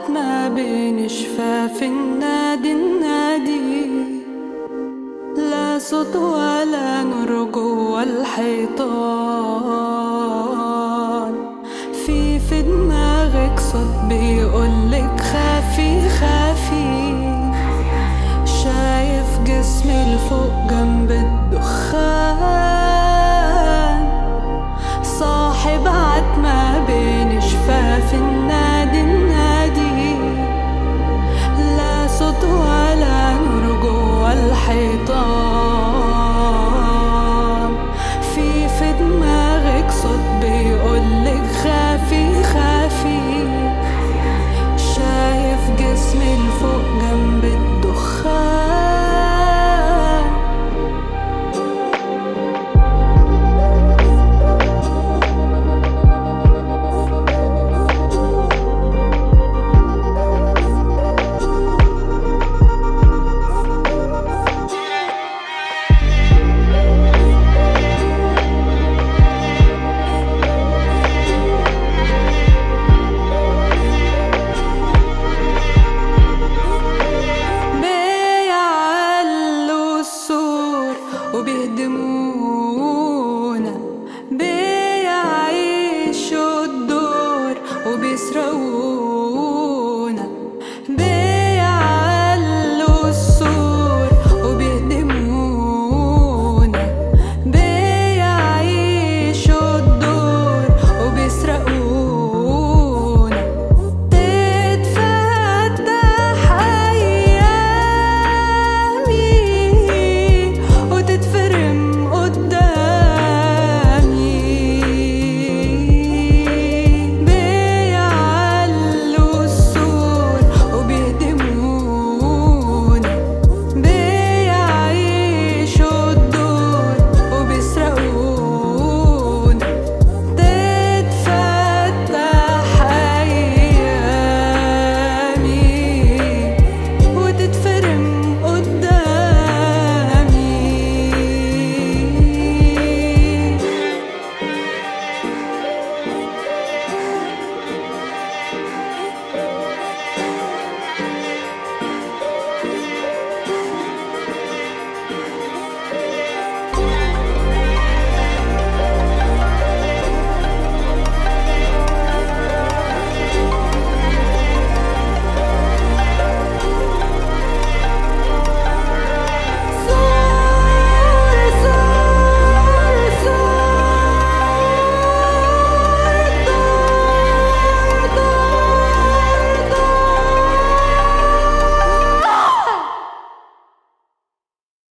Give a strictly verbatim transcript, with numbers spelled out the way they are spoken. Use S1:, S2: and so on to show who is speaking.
S1: ما بين شفاف النادي النادي، لا صوت ولا نور جوا الحيطان. في في دماغك صوت بيقولك خافي خافي، شايف جسمي لفوق جنب الدخان، صاحي بعت ما بين شفاف النادي النادي، لا صوت ولا نور جوا الحيطان.